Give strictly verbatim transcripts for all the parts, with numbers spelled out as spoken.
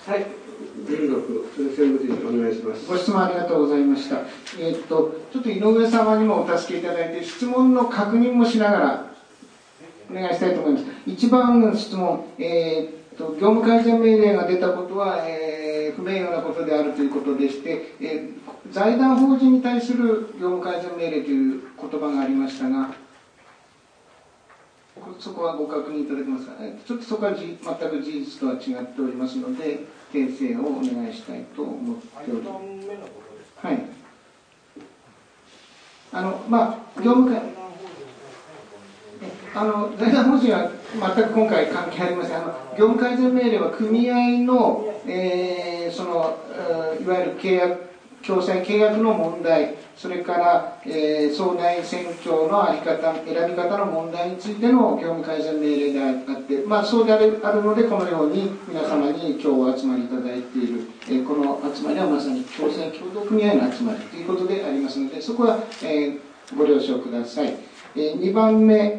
はい、全学先生務次お願いします。 ご質問ありがとうございました。えー、っとちょっと井上様にもお助けいただいて質問の確認もしながらお願いしたいと思います。一番の質問、えー、っと業務改善命令が出たことは、えー、不名誉なことであるということでして、えー、財団法人に対する業務改善命令という言葉がありましたが、そこはご確認いただけますか。ちょっとそこはじ全く事実とは違っておりますので、訂正をお願いしたいと思っております。はい。あの、まあ、業務会、あの、財団法人は全く今回関係ありません。あの、業務改善命令は組合の、えー、その、いわゆる契約、共済契約の問題、それから、えー、総代選挙のあり方、選び方の問題についての業務改善命令であって、まあ、そうであるので、このように皆様に今日お集まりいただいている、えー、この集まりはまさに共済協同組合の集まりということでありますので、そこは、えー、ご了承ください。えー、にばんめ、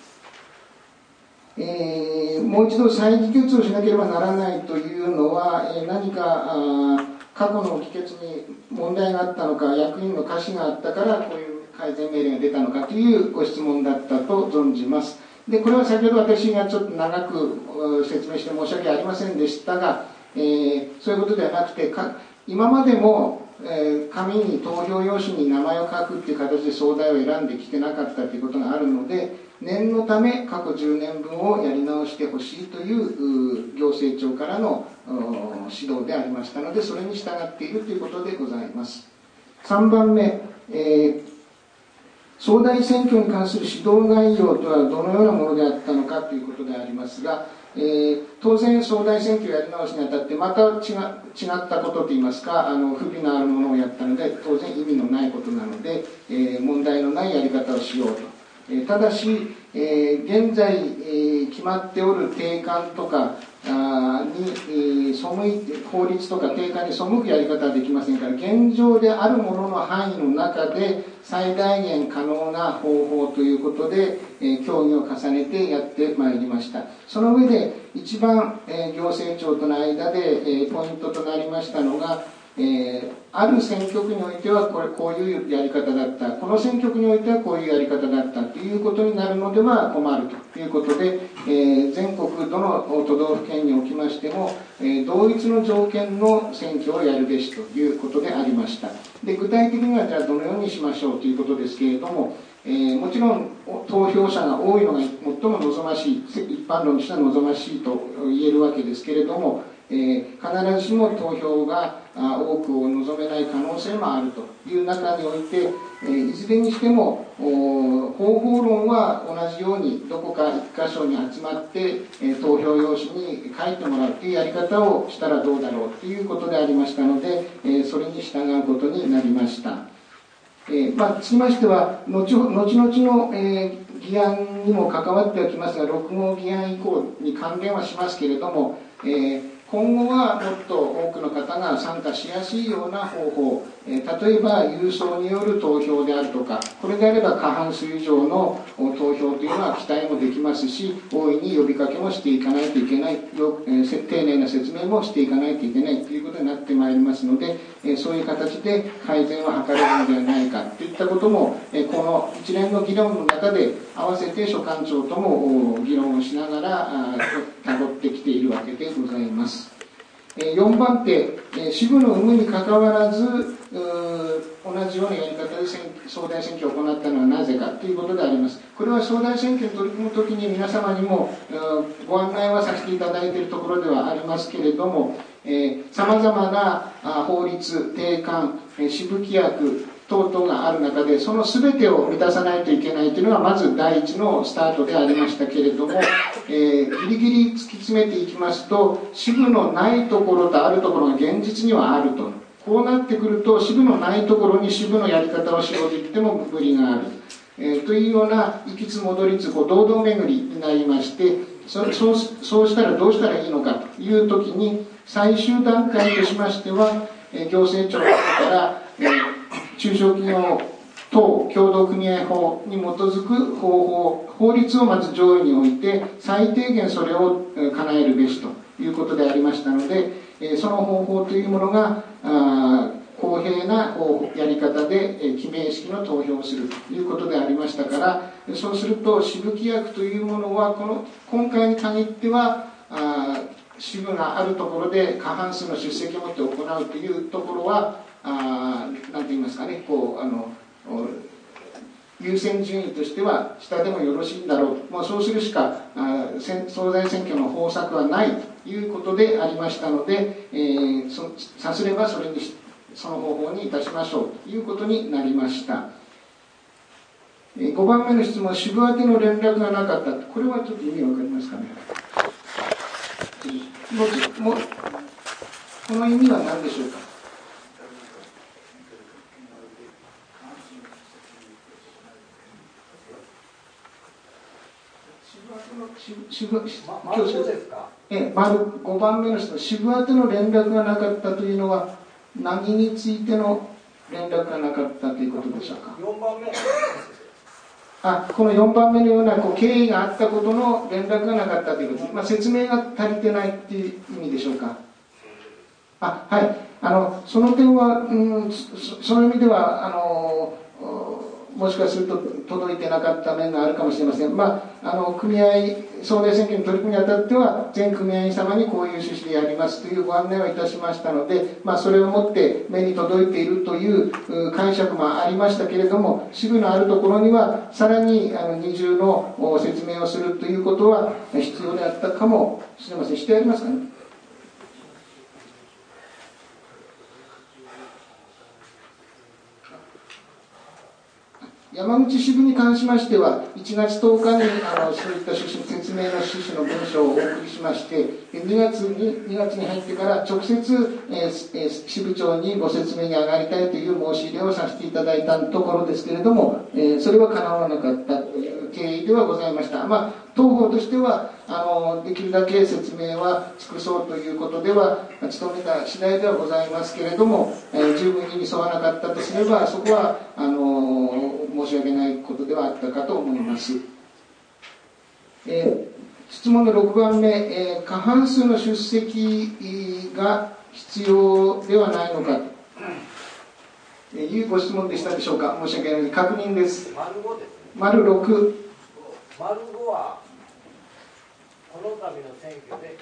えー、もう一度再議決をしなければならないというのは、えー、何か過去の議決に問題があったのか、役員の過失があったからこういう改善命令が出たのかというご質問だったと存じます。で、これは先ほど私がちょっと長く説明して申し訳ありませんでしたが、えー、そういうことではなくて、か今までも、えー、紙に投票用紙に名前を書くっていう形で総代を選んできてなかったということがあるので、念のため過去じゅうねんぶんをやり直してほしいという行政庁からの指導でありましたので、それに従っているということでございます。さんばんめ、えー、総代選挙に関する指導概要とはどのようなものであったのかということでありますが、えー、当然総代選挙をやり直しにあたってまた違, 違ったことといいますか、あの不備のあるものをやったので当然意味のないことなので、えー、問題のないやり方をしようと。ただし、えー、現在、えー、決まっておる定款とかあに、えー、背いて法律とか定款に背くやり方はできませんから、現状であるものの範囲の中で最大限可能な方法ということで、えー、協議を重ねてやってまいりました。その上で一番、えー、行政庁との間で、えー、ポイントとなりましたのが、えー、ある選挙区においてはこれこういうやり方だった、この選挙区においてはこういうやり方だったということになるのでは困るということで、えー、全国どの都道府県におきましても、えー、同一の条件の選挙をやるべしということでありました。で、具体的にはじゃあどのようにしましょうということですけれども、えー、もちろん投票者が多いのが最も望ましい、一般論としては望ましいと言えるわけですけれども、えー、必ずしも投票が多くを望めない可能性もあるという中において、えー、いずれにしても方法論は同じようにどこか一箇所に集まって、えー、投票用紙に書いてもらうというやり方をしたらどうだろうということでありましたので、えー、それに従うことになりました。えーまあ、つきましては後々の、えー、議案にも関わってはきますが、ろく号議案以降に関連はしますけれども、えー今後はもっと多くの方が参加しやすいような方法、えー、例えば郵送による投票であるとか、これであれば過半数以上の投票というのは期待もできますし、大いに呼びかけもしていかないといけない、よ、えー、丁寧な説明もしていかないといけないということになってまいりますので、えー、そういう形で改善を図れるのではないかといったことも、えー、この一連の議論の中で合わせて所管庁とも議論をしながらたどってきているわけでございます。よんばん手、支部の有無にかかわらず同じようなやり方で総代選挙を行ったのはなぜかということであります。これは総代選挙に取り組むときに皆様にもご案内はさせていただいているところではありますけれども、さまざまな法律、定款、支部規約等々がある中で、その全てを満たさないといけないというのがまず第一のスタートでありましたけれども、えー、ギリギリ突き詰めていきますと、支部のないところとあるところが現実にはあると。こうなってくると、支部のないところに支部のやり方をしようと言っても無理がある、えー、というような行きつ戻りつこう堂々巡りになりまして、そ, そうそうしたらどうしたらいいのかというときに、最終段階としましては、えー、行政庁から、えー中小企業等協同組合法に基づく方法、法律をまず上位に置いて、最低限それを叶えるべしということでありましたので、 えその方法というものがあ公平なやり方で記名式の投票をするということでありましたから、そうすると支部規約というものはこの今回に限ってはあ支部があるところで過半数の出席を持って行うというところはあ何て言いますかね、こうあの優先順位としては下でもよろしいんだろう、もうそうするしかあ総裁選挙の方策はないということでありましたので、えー、そさすればそれにその方法にいたしましょうということになりました。ごばんめの質問、支部宛ての連絡がなかった。これはちょっと意味わかりますかね。ももこの意味は何でしょうか。支部丸ごですか。 え丸ごばんめの質問、支部宛ての連絡がなかったというのは何についての連絡がなかったということでしょうか。 よんばんめあこのよんばんめのようなこう経緯があったことの連絡がなかったということです、まあ、説明が足りてないという意味でしょうか。あはいあのその点は、うん、そ, その意味ではあのもしかすると届いてなかった面があるかもしれません。まあ、あの組合総代選挙に取り組みにあたっては全組合員様にこういう趣旨でやりますというご案内をいたしましたので、まあ、それをもって目に届いているという解釈もありましたけれども、支部のあるところにはさらにあの二重の説明をするということは必要であったかもしれません。してありますかね。山口支部に関しましてはいちがつとおかにあのそういった趣旨説明の趣旨の文書をお送りしまして、にがつににがつに入ってから直接、えー、支部長にご説明に上がりたいという申し入れをさせていただいたところですけれども、えー、それは叶わなかったという経緯ではございました。まあ、当方としてはあのできるだけ説明は尽くそうということでは努めた次第ではございますけれども、えー、十分に沿わなかったとすればそこはあの申し訳ないことではあったかと思います。えー、質問のろくばんめ、えー、過半数の出席が必要ではないのかというご質問でしたでしょうか。申し訳ないので確認です。 丸ごですね。 丸ろく。 丸ごはこの度の選挙で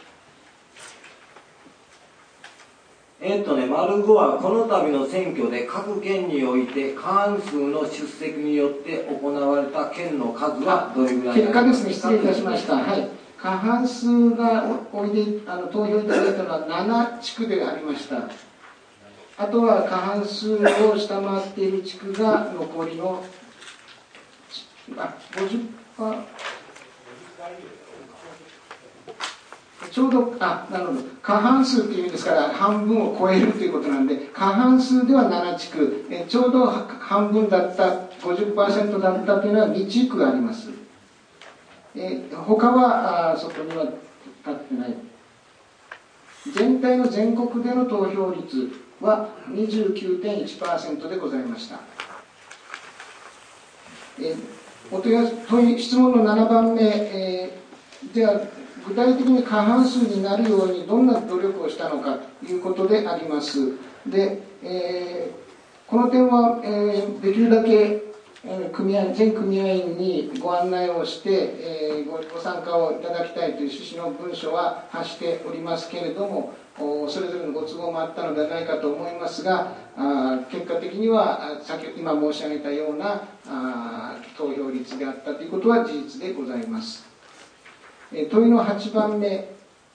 えっとね、丸ごはこの度の選挙で各県において過半数の出席によって行われた県の数はどれぐらい？ 結果ですね、失礼いたしました。はい、過半数がおいであの投票いただいたのはなな地区でありました。あとは過半数を下回っている地区が残りのあ ごじゅっパーセントちょうど、あ、なるほど。過半数という意味ですから半分を超えるということなんで、過半数ではなな地区、えちょうど半分だった ごじゅっパーセント だったというのはに地区あります。え他はあそこには立ってない。全体の全国での投票率は にじゅうきゅうてんいちパーセント でございました。えお問い合わせ問い質問のななばんめ、えー、では具体的に過半数になるようにどんな努力をしたのかということであります。で、えー、この点は、えー、できるだけ、えー、組合全組合員にご案内をして、えー、ご, ご参加をいただきたいという趣旨の文書は発しておりますけれども、それぞれのご都合もあったのではないかと思いますが、あ結果的には先今申し上げたようなあ投票率であったということは事実でございます。え問いのはちばんめ、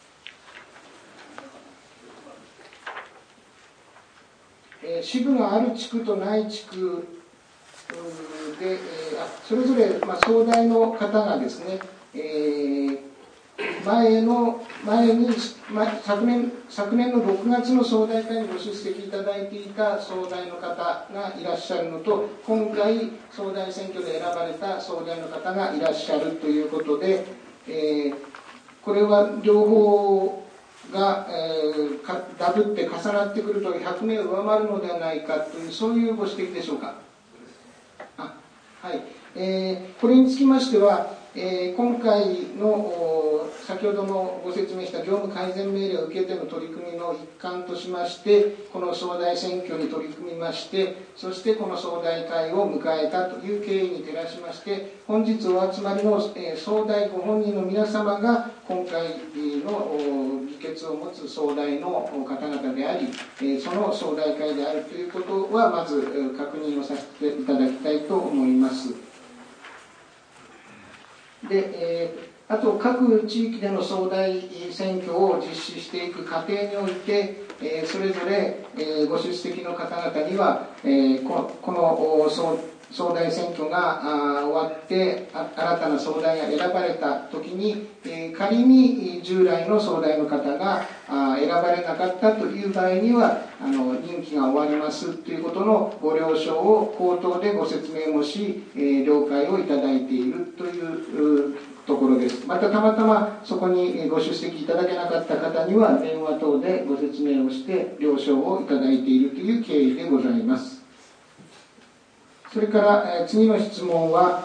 え支部がある地区とない地区で、えあそれぞれ、まあ、総代の方がですね、えー前の前に前昨年昨年のろくがつの総代会にご出席いただいていた総代の方がいらっしゃるのと、今回総代選挙で選ばれた総代の方がいらっしゃるということで、えー、これは両方が、えー、かダブって重なってくるとひゃくめいを上回るのではないかというそういうご指摘でしょうか。あ、はい、えー、これにつきましては、ええー、今回の先ほどのご説明した業務改善命令を受けての取り組みの一環としまして、この総代選挙に取り組みまして、そしてこの総代会を迎えたという経緯に照らしまして、本日お集まりの、えー、総代ご本人の皆様が今回の議決を持つ総代の方々であり、えー、その総代会であるということはまず確認をさせていただきたいと思います。で、えー、あと各地域での総代選挙を実施していく過程において、えー、それぞれ、えー、ご出席の方々には、えー、こ, この総総代選挙が終わって新たな総代が選ばれた時に、えー、仮に従来の総代の方が選ばれなかったという場合にはあの任期が終わりますということのご了承を口頭でご説明もし、えー、了解をいただいているというところです。またたまたまそこにご出席いただけなかった方には電話等でご説明をして了承をいただいているという経緯でございます。それから次の質問は、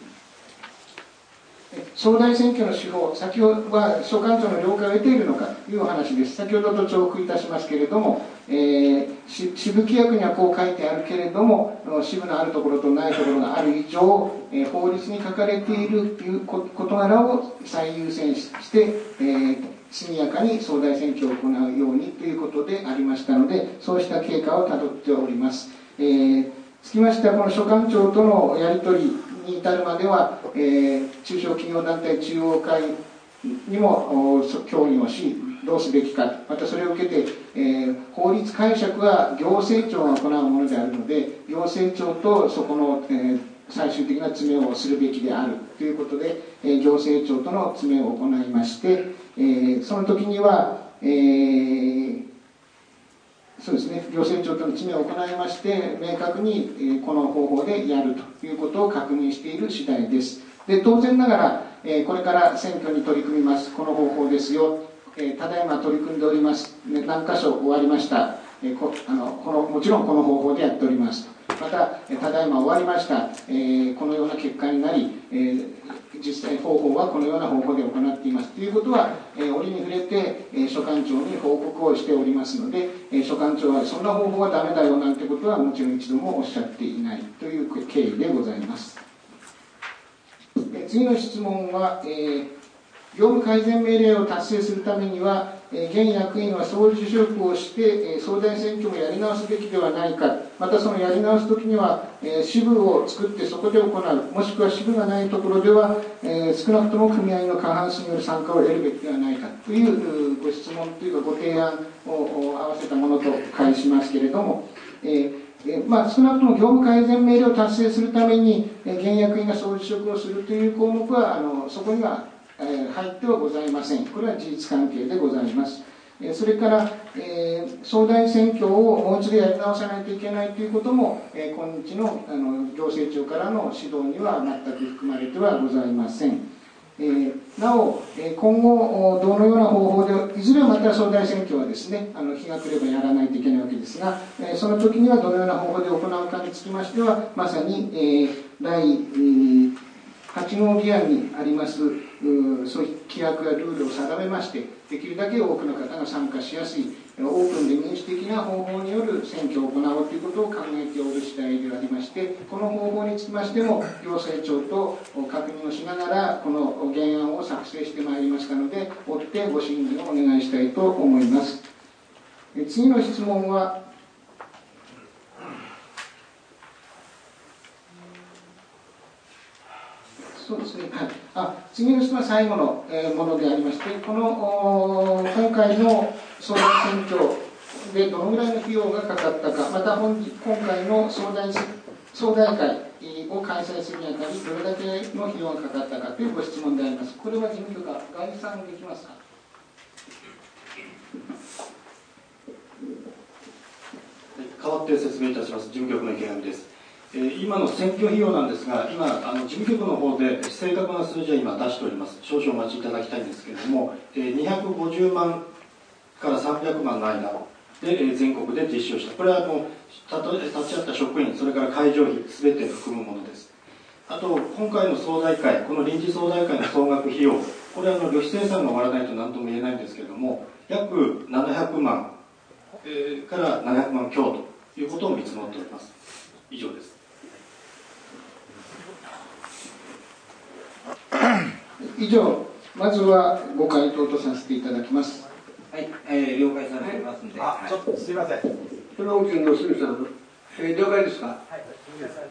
総代選挙の手法、先ほどは所管長の了解を得ているのかというお話です。先ほどと重複いたしますけれども、えー、支部規約にはこう書いてあるけれども、支部のあるところとないところがある以上、えー、法律に書かれているという事柄を最優先して、えー、速やかに総代選挙を行うようにということでありましたので、そうした経過をたどっております。えーつきましては、この所管長とのやり取りに至るまでは、えー、中小企業団体中央会にも協議をし、どうすべきか、またそれを受けて、えー、法律解釈は行政庁が行うものであるので、行政庁とそこの、えー、最終的な詰めをするべきであるということで、えー、行政庁との詰めを行いまして、えー、その時には、えーそうですね、行政庁との詰めを行いまして、明確に、えー、この方法でやるということを確認している次第です。で、当然ながら、えー、これから選挙に取り組みます、この方法ですよ、えー、ただいま取り組んでおります、ね、何箇所終わりました、えー、こあのこのもちろんこの方法でやっておりますと。また、ただいま終わりました、えー、このような結果になり、えー、実際方法はこのような方法で行っていますということは、えー、折に触れて、えー、所管長に報告をしておりますので、えー、所管長はそんな方法はダメだよなんてことはもちろん一度もおっしゃっていないという経緯でございます。えー、次の質問は、えー、業務改善命令を達成するためには、えー、現役員は総辞職をして、えー、総代選挙をやり直すべきではないか、またそのやり直すときには、えー、支部を作ってそこで行う、もしくは支部がないところでは、えー、少なくとも組合の過半数による参加を得るべきではないかというご質問というかご提案を合わせたものと返しますけれども、えーえーまあ、少なくとも業務改善命令を達成するために、えー、現役員が総辞職をするという項目はあのそこには入ってはございません。これは事実関係でございます。それから、えー、総代選挙をもう一度やり直さないといけないということも、えー、今日の、あの行政庁からの指導には全く含まれてはございません。えー、なお、えー、今後どのような方法で、いずれはまた総代選挙はですね、あの日が来ればやらないといけないわけですが、えー、その時にはどのような方法で行うかにつきましては、まさに、えー、第、えーはち号議案にありますそういう規約やルールを定めまして、できるだけ多くの方が参加しやすいオープンで民主的な方法による選挙を行おうということを考えておる次第でありまして、この方法につきましても行政庁と確認をしながらこの原案を作成してまいりましたので、追ってご審議をお願いしたいと思います。次の質問は、そうですね、はい、あ次の質問は最後の、えー、ものでありまして、この今回の総代選挙でどのぐらいの費用がかかったか、また本今回の総代総代会を開催するにあたりどれだけの費用がかかったかというご質問であります。これは事務局が概算できますか。 代わって説明いたします。事務局の池上です。今の選挙費用なんですが、今あの事務局の方で正確な数字は今出しております。少々お待ちいただきたいんですけれども、にひゃくごじゅうまんからさんびゃくまんの間で全国で実施をした。これはあの立ち会った職員、それから会場費すべて含むものです。 あと、今回の総代会、この臨時総代会の総額費用、これはあの旅費精算が終わらないと何とも言えないんですけれども、約ななひゃくまん、えー、からななひゃくまん強ということを見積もっております。以上です。 以上、まずはご回答とさせていただきます。 はい、えー、了解されていますんで。 あ、ちょっとすいません。 そのうちの鷲見さん、えー、了解ですか。 はい。